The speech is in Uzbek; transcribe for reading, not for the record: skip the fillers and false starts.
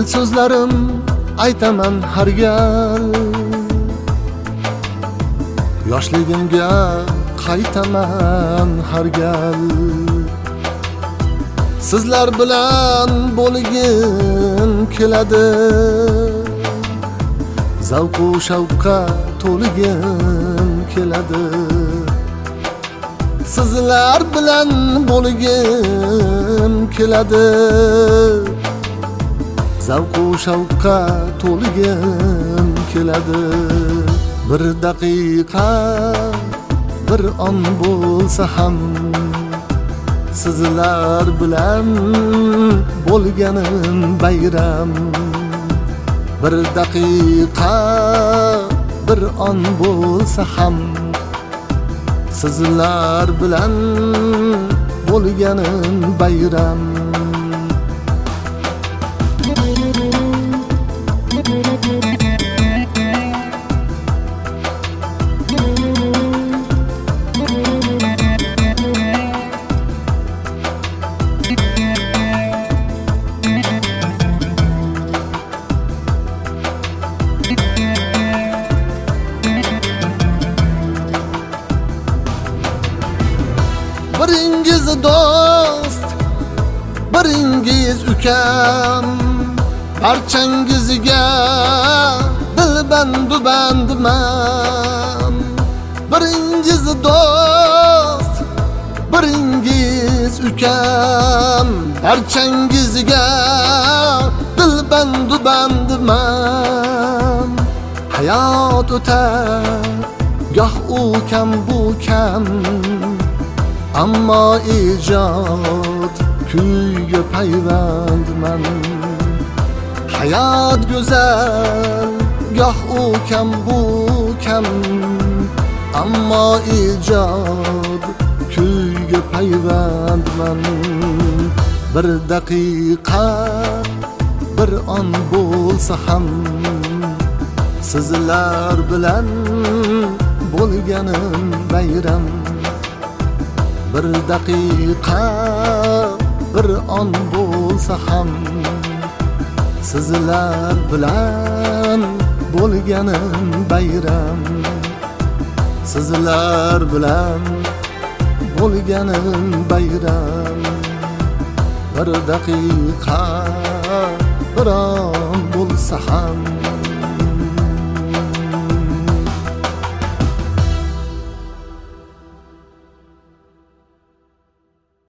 so'zlarim aytaman har gal, yoshligimga qaytaman har gal. Sizlar bilan bo'lgim keladi, zavq-u shavqqa to'lgim keladi. Sizlar bilan bo'lgim keladi, zavq-u shavqqa to'lgim keladi. Bir daqiqa, bir on bo'lsa ham sizlar bilan bo'lganim bayram. Bir daqiqa, bir on bo'lsa ham sizlar bilan bo'lganim bayram. Biringiz do'st, biringiz ukam, barchangizga dilbandu bandman. Biringiz do'st, biringiz ukam, barchangizga dilbandu bandman. Hayot o'tar, goh u kam bu kam, ammo ijod kuyga payvandman. Hayot go'zal, goh u kam bu kam, ammo ijod kuyga payvandman. Bir daqiqa, bir on bo'lsa ham sizlar bilan bo'lganim bayram. Bir daqiqa, bir on bo'lsa ham sizlar bilan bo'lganim bayram. Sizlar bilan bo'lganim bayram. Bir daqiqa, bir on bo'lsa ham